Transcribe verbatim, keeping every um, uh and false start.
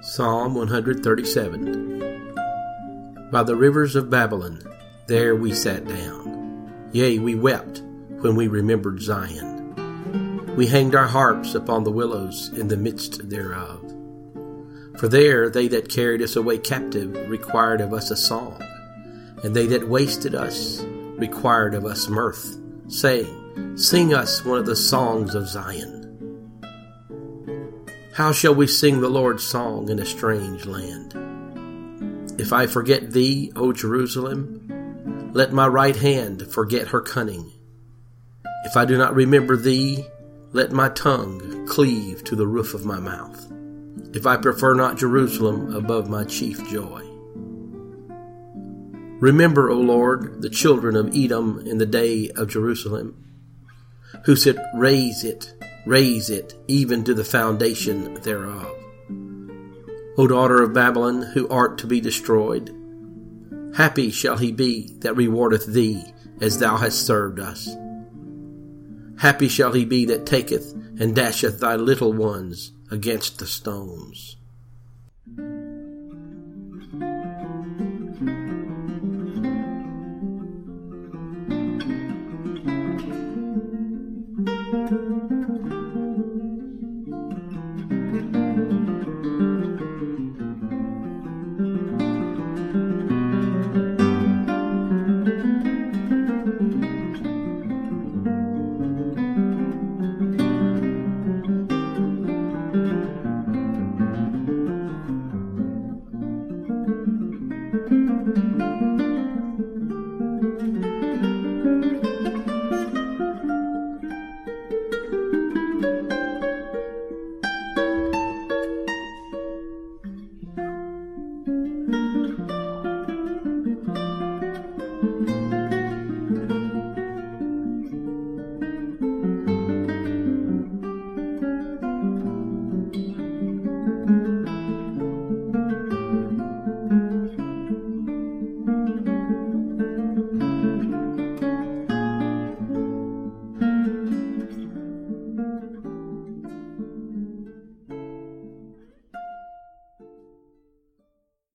Psalm one thirty-seven. By the rivers of Babylon, there we sat down. Yea, we wept when we remembered Zion. We hanged our harps upon the willows in the midst thereof. For there they that carried us away captive required of us a song, and they that wasted us required of us mirth, saying, Sing us one of the songs of Zion. How shall we sing the Lord's song in a strange land? If I forget thee, O Jerusalem, let my right hand forget her cunning. If I do not remember thee, let my tongue cleave to the roof of my mouth. If I prefer not Jerusalem above my chief joy. Remember, O Lord, the children of Edom in the day of Jerusalem, who said, Raise it, raise it, even to the foundation thereof. O daughter of Babylon, who art to be destroyed, happy shall he be that rewardeth thee as thou hast served us. Happy shall he be that taketh and dasheth thy little ones against the stones.